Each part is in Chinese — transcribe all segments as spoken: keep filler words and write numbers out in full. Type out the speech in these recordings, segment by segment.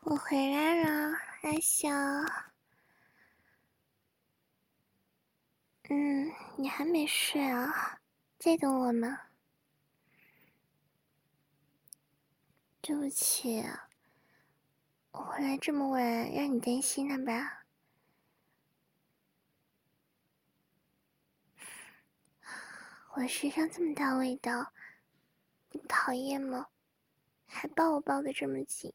我回来了，阿小。嗯，你还没睡啊？在等我吗？对不起，我回来这么晚，让你担心了吧？我身上这么大味道，你不讨厌吗？还抱我抱得这么紧。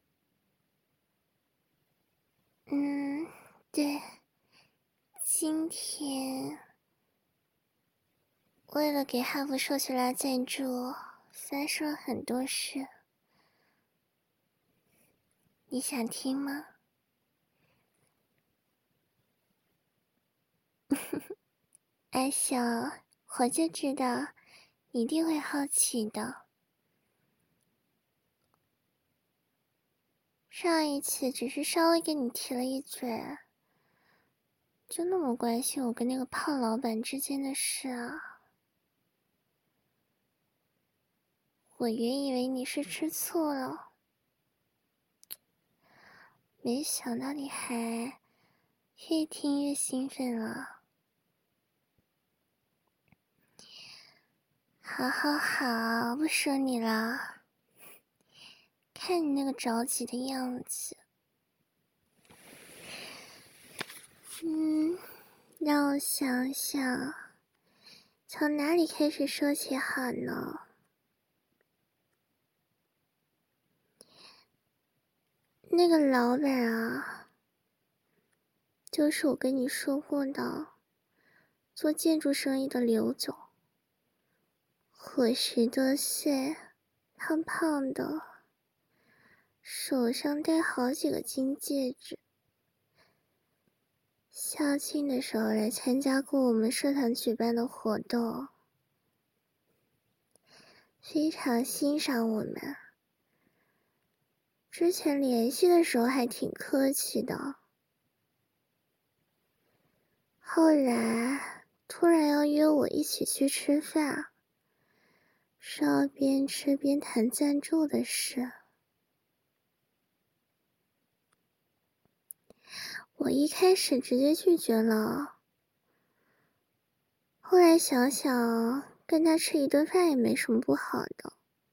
嗯，对，今天为了给汉服社区拉赞助，发生了很多事，你想听吗？阿小，我就知道你一定会好奇的。上一次只是稍微跟你提了一嘴，就那么关心我跟那个胖老板之间的事啊？我原以为你是吃醋了，没想到你还越听越兴奋了。好好好，不说你了。看你那个着急的样子，嗯，让我想想，从哪里开始说起好呢？那个老板啊，就是我跟你说过的，做建筑生意的刘总。我十多岁，胖胖的，手上戴好几个金戒指。校庆的时候来参加过我们社团举办的活动，非常欣赏我们。之前联系的时候还挺客气的，后来突然要约我一起去吃饭，是要边吃边谈赞助的事。我一开始直接拒绝了，后来想想跟他吃一顿饭也没什么不好的，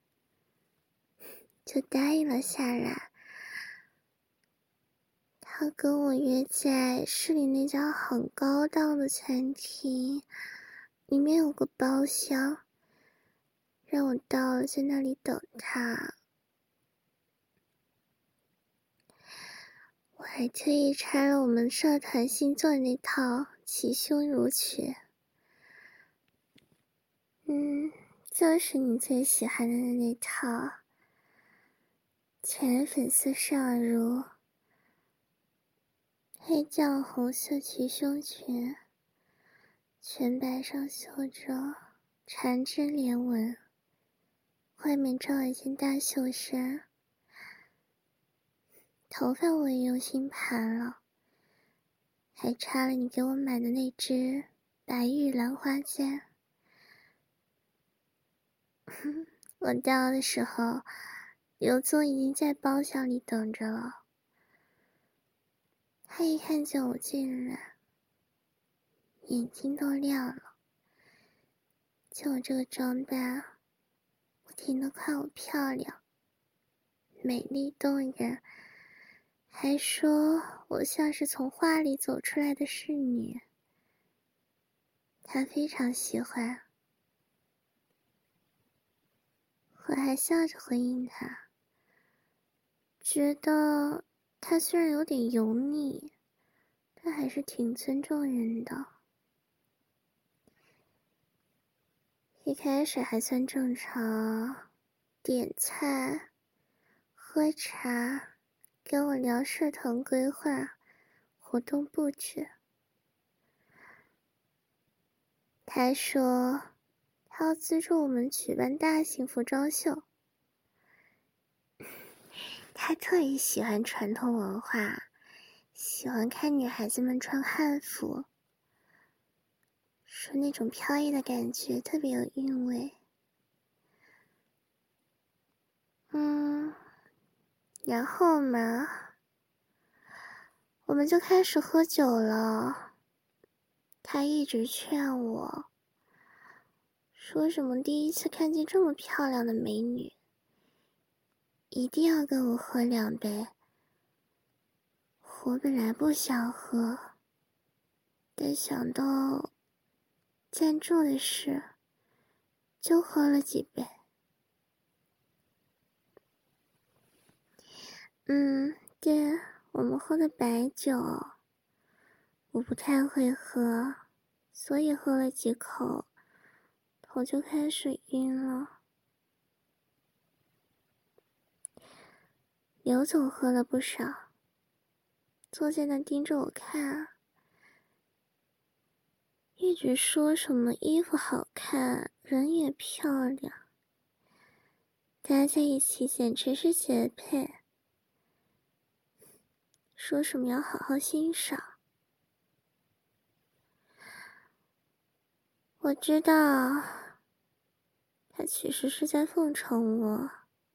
就答应了下来。他跟我约在市里那家很高档的餐厅，里面有个包厢，让我到了在那里等他。我还特意拆了我们社团新做的那套齐胸乳曲，嗯，就是你最喜欢的那套，全粉色上襦，黑绛红色齐胸裙，裙摆上绣着缠枝莲纹，外面罩一件大袖衫。头发我也用心盘了，还插了你给我买的那只白玉兰花簪。我到的时候，刘总已经在包厢里等着了。他一看见我进来，眼睛都亮了。就我这个装扮，不停地夸我漂亮、美丽动人，还说我像是从画里走出来的侍女。他非常喜欢，我还笑着回应他，觉得他虽然有点油腻，但还是挺尊重人的。一开始还算正常，点菜、喝茶，跟我聊社团规划、活动布置。他说他要资助我们举办大型服装秀，他特别喜欢传统文化，喜欢看女孩子们穿汉服，说那种飘逸的感觉特别有韵味。嗯，然后嘛， 我们就开始喝酒了。他一直劝我，说什么第一次看见这么漂亮的美女，一定要跟我喝两杯。我本来不想喝，但想到赞助的事，就喝了几杯。嗯，对，我们喝的白酒，我不太会喝，所以喝了几口，头就开始晕了。刘总喝了不少，坐在那盯着我看，一直说什么衣服好看，人也漂亮，大家在一起简直是绝配，说什么要好好欣赏。我知道，他其实是在奉承我，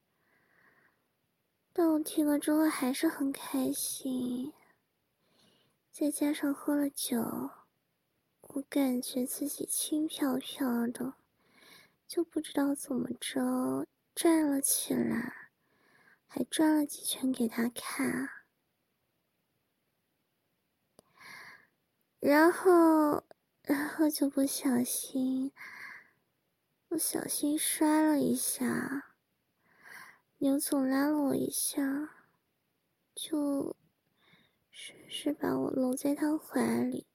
但我听了之后还是很开心。再加上喝了酒，我感觉自己轻飘飘的，就不知道怎么着站了起来，还转了几圈给他看，然后然后就不小心不小心摔了一下，刘总拉了我一下，就顺势把我搂在他怀里。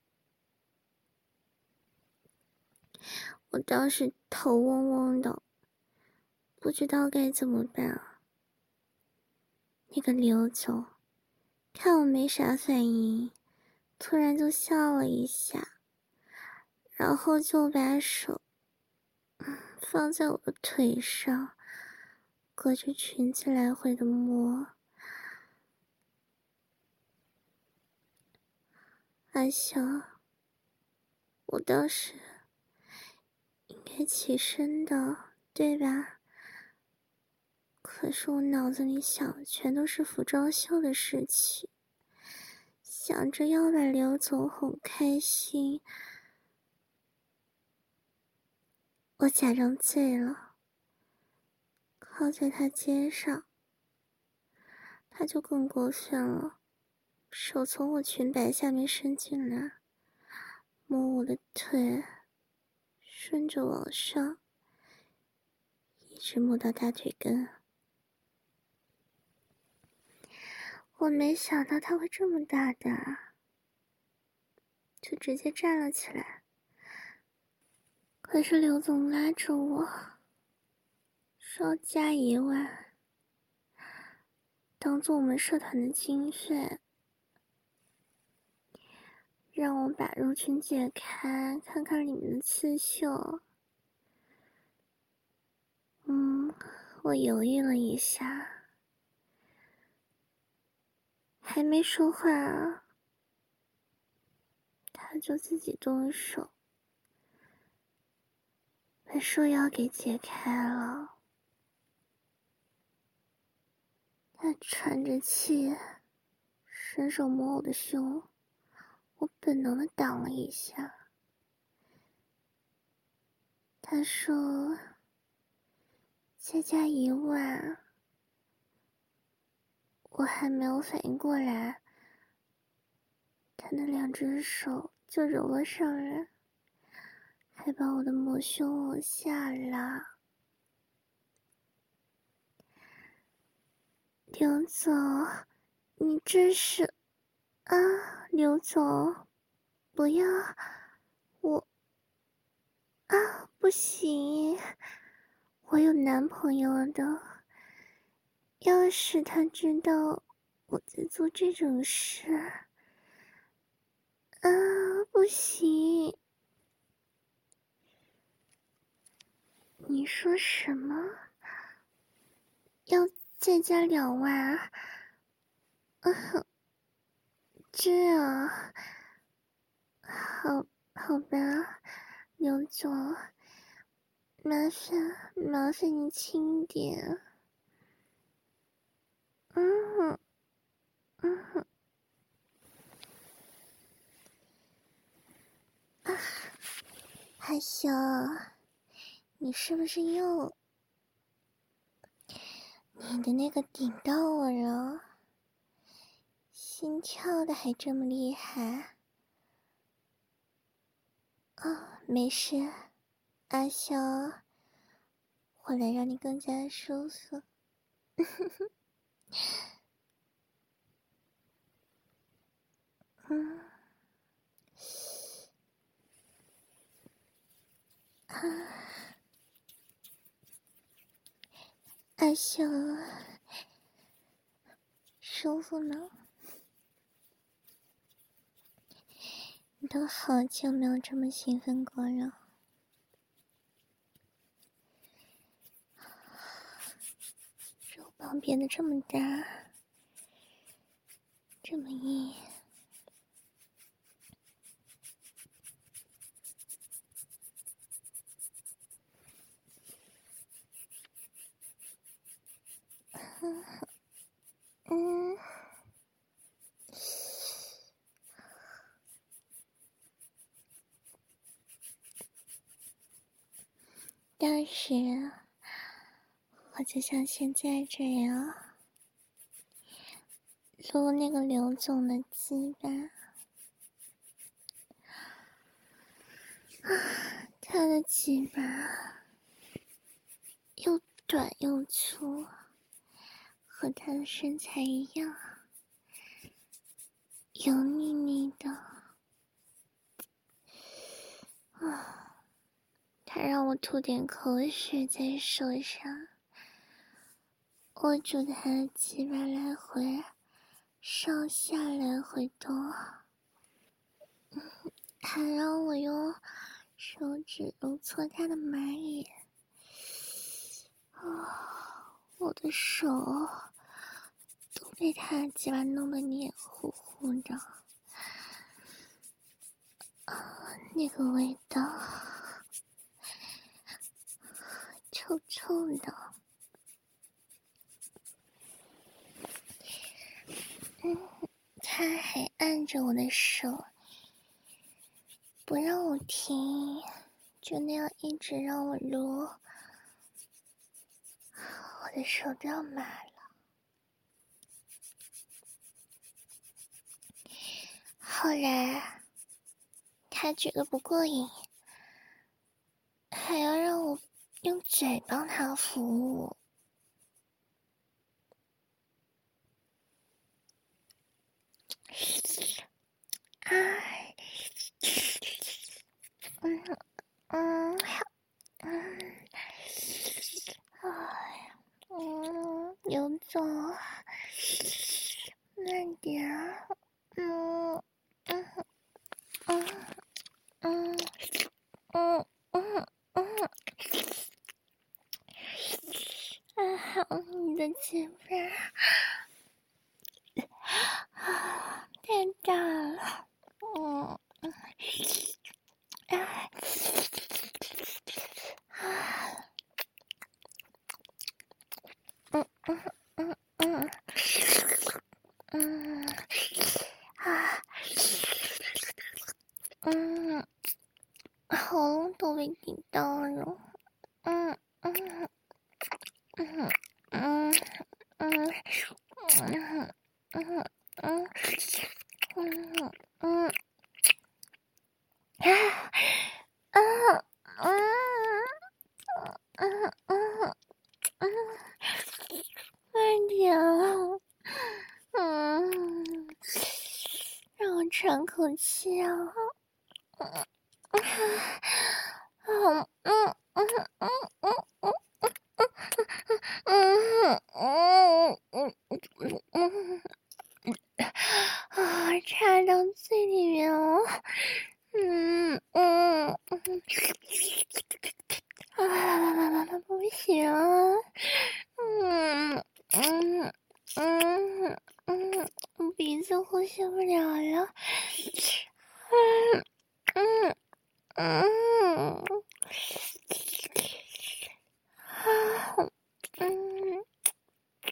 我当时头嗡嗡的，不知道该怎么办啊。那个刘总看我没啥反应，突然就笑了一下，然后就把手放在我的腿上，隔着裙子来回的摸。阿香，我当时应该起身的，对吧？可是我脑子里想的全都是服装秀的事情，想着要把刘总哄开心。我假装醉了，靠在他肩上，他就更过分了，手从我裙摆下面伸进来，摸我的腿，顺着往上，一直摸到大腿根。我没想到他会这么大胆，就直接站了起来。可是刘总拉着我，说加一万，当做我们社团的经费，让我把入裙解开，看看里面的刺绣。嗯，我犹豫了一下，还没说话啊，他就自己动手，把束腰给解开了。他喘着气，伸手摸我的胸，我本能的挡了一下。他说再加一万，我还没有反应过来，他那两只手就揉了上来，还把我的抹胸往下拉。刘总，你这是……啊，刘总，不要，我……啊，不行，我有男朋友的，要是他知道我在做这种事……啊，不行！你说什么？要再加两万？啊，这样，好，好吧，刘总，麻烦麻烦你轻点。嗯嗯。 你是不是又……你的那个顶到我了，心跳的还这么厉害。哦，没事，阿潇，我来让你更加舒服。嗯，啊，阿潇，舒服吗？你都好久没有这么兴奋过了。肉棒变得这么大，这么硬。嗯嗯，当时我就像现在这样撸那个刘总的鸡巴，他的鸡巴又短又粗，和他的身材一样，油腻腻的。啊，他让我吐点口水在手上，握住他的鸡巴来回上下来回动，还让我用手指揉搓他的马眼。啊，我的手都被他的鸡巴弄得黏糊糊的。啊，那个味道臭臭的。嗯，他还按着我的手不让我停，就那样一直让我撸，我的手都要麻了。后来他觉得不过瘾，还要让我用嘴帮他服务。哎，嗯嗯嗯，哎呀，嗯，刘总，慢点，嗯嗯嗯嗯嗯嗯嗯，啊，好，你的嘴巴啊，太大了，嗯嗯，哎，啊，嗯嗯嗯嗯嗯，啊，嗯，喉咙都被顶到了，嗯嗯嗯嗯嗯嗯嗯嗯嗯嗯啊啊嗯嗯嗯嗯，慢点啊，嗯，让我喘口气啊，嗯嗯嗯嗯嗯嗯嗯嗯嗯嗯。啊，插到嘴里面了，嗯嗯嗯，啊，不行，嗯嗯嗯嗯，鼻子呼吸不了了，嗯嗯嗯，啊，嗯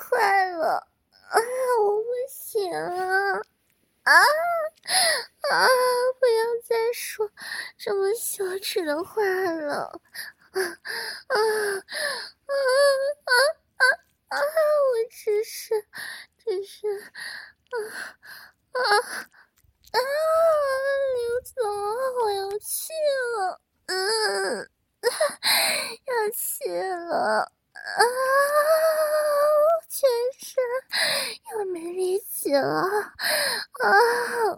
齿的话了。啊啊啊啊啊啊！我只是，只是，啊啊啊！刘总，我要去了，嗯，要去了。啊！全身又没力气了啊！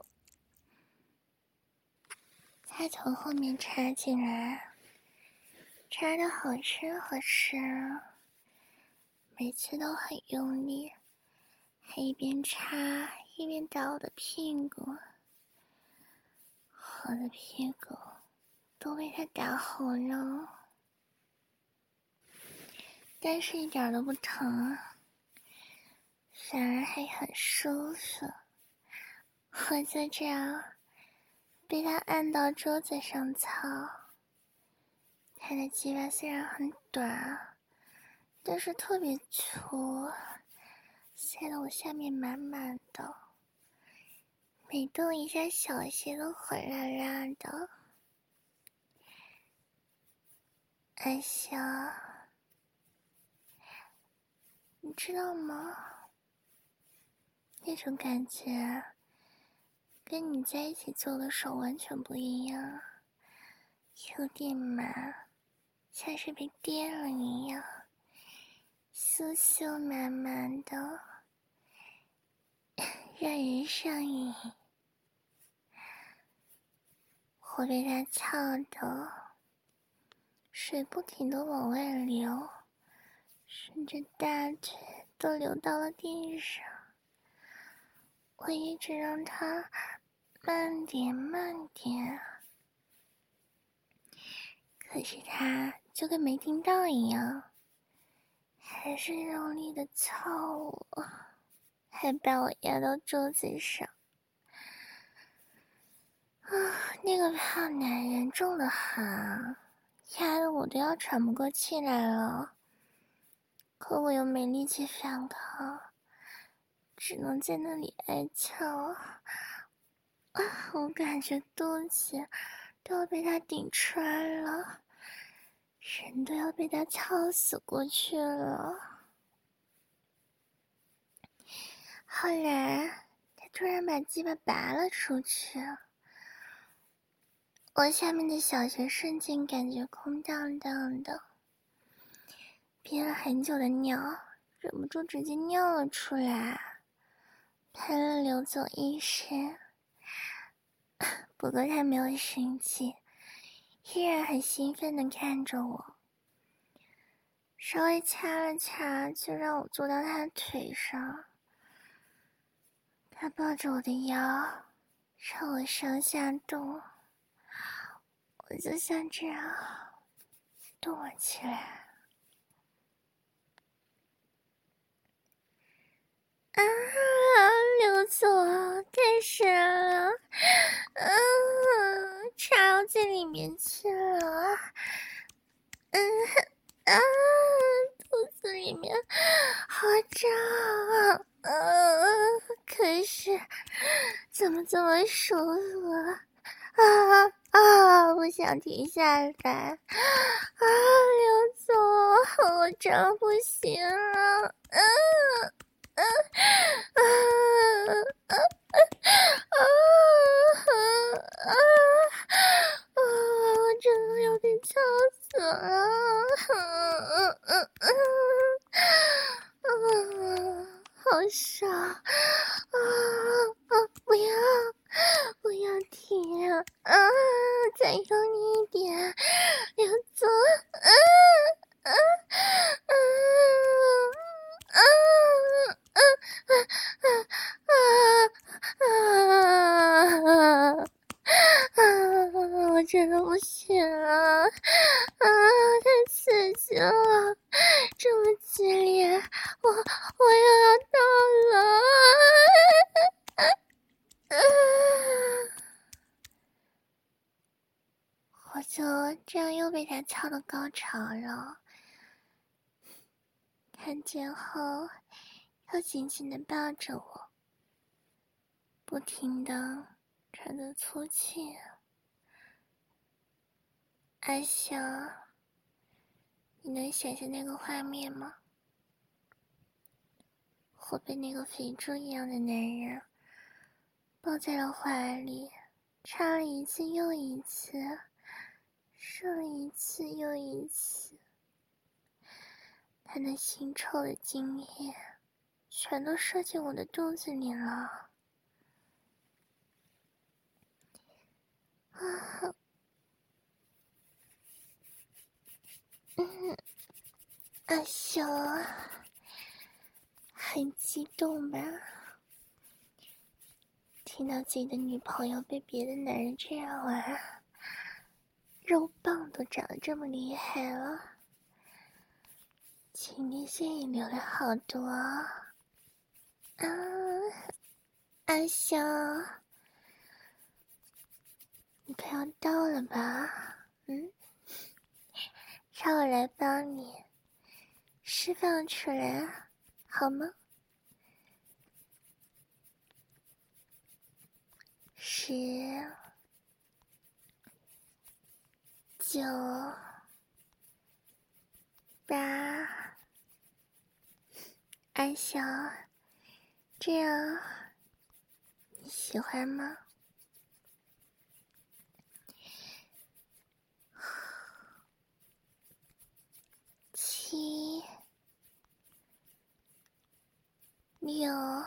他从后面插进来，插的好深好深，每次都很用力，还一边插一边打我的屁股，我的屁股都被他打红了，但是一点都不疼，反而还很舒服。我就这样被他按到桌子上操，他的鸡巴虽然很短，但是特别粗，塞得我下面满满的，每动一下小穴都火辣辣的。哎呀，你知道吗？那种感觉跟你在一起做的时候完全不一样，有点麻，像是被电了一样，酥酥麻麻的，让人上瘾。我被他操的水不停地往外流，顺着大腿都流到了地上。我一直让他慢点慢点，可是他就跟没听到一样，还是用力的操我，还把我压到桌子上。啊，那个胖男人重得很，压得我都要喘不过气来了，可我又没力气反抗，只能在那里挨操。啊，我感觉肚脐都要被他顶穿了，人都要被他操死过去了。后来他突然把鸡巴拔了出去，我下面的小穴瞬间感觉空荡荡的，憋了很久的尿忍不住直接尿了出来，喷了刘总一身。不过他没有生气，依然很兴奋地看着我，稍微掐了掐就让我坐到他的腿上。他抱着我的腰让我上下动，我就像这样动了起来。啊，刘总太深了，嗯，插到这里面去了，嗯啊，肚子里面好胀啊，嗯，可是怎么这么舒服啊？啊啊！不想停下来啊！刘总，我真不行了，嗯。啊啊啊啊啊啊！我真的要被呛死了！嗯嗯嗯嗯，好爽！啊啊！不要不要停！啊，再用力一点，刘总！啊啊啊啊！啊啊啊啊啊！我真的不行了，啊，太刺激了，这么激烈，我我又要到了，啊啊！我就这样又被他操到高潮了，看见后又紧紧地抱着我，不停地喘着粗气。 阿香，你能想象那个画面吗？我被那个肥猪一样的男人抱在了怀里，插了一次又一次，射了一次又一次，他那腥臭的精液全都射进我的肚子里了。啊，嗯，阿香，很激动吧？听到自己的女朋友被别的男人这样玩，肉棒都长得这么厉害了，前列腺也流了好多啊！阿香，你快要到了吧？嗯，让我来帮你释放出来，好吗？十、九、八，安香，这样你喜欢吗？七、六、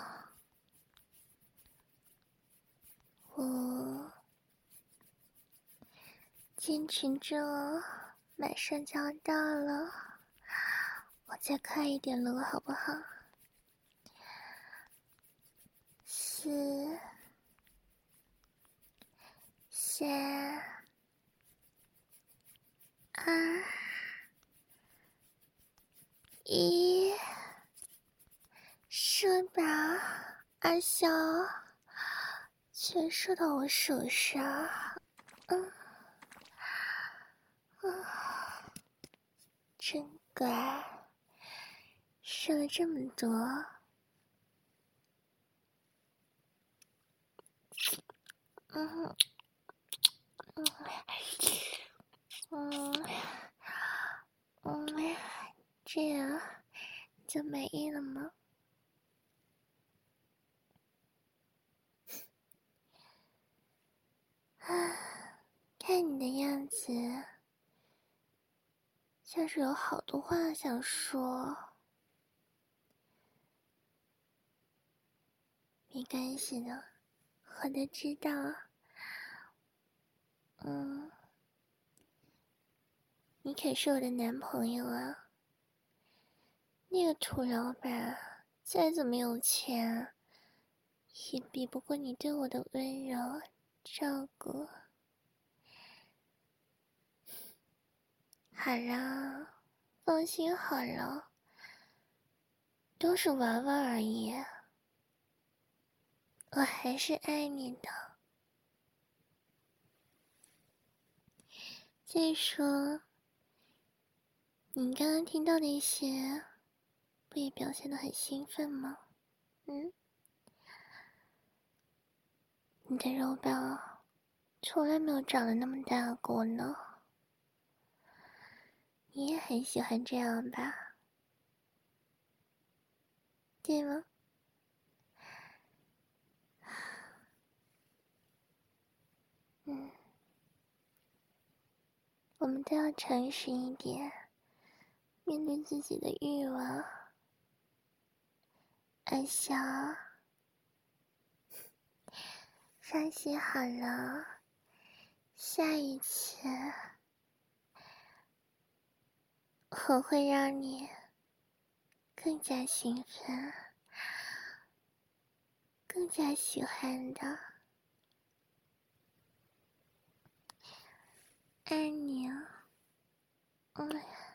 五，坚持着哦，马上就要到了，我再快一点了，好不好？四、三、二、一，射吧，阿香，全射到我手上。嗯，啊，真乖，射了这么多。嗯嗯嗯嗯，这样就满意了吗？啊，看你的样子，像是有好多话想说。没关系的，我都知道。嗯，你可是我的男朋友啊。那个土老板再怎么有钱，也比不过你对我的温柔照顾。好了，放心好了，都是玩玩而已。我还是爱你的。再说，你刚刚听到那些，不也表现得很兴奋吗？嗯，你的肉棒从来没有长得那么大过呢。你也很喜欢这样吧？对吗？嗯，我们都要诚实一点，面对自己的欲望。安香，放心好了，下一次我会让你更加兴奋，更加喜欢的。爱你啊，嗯。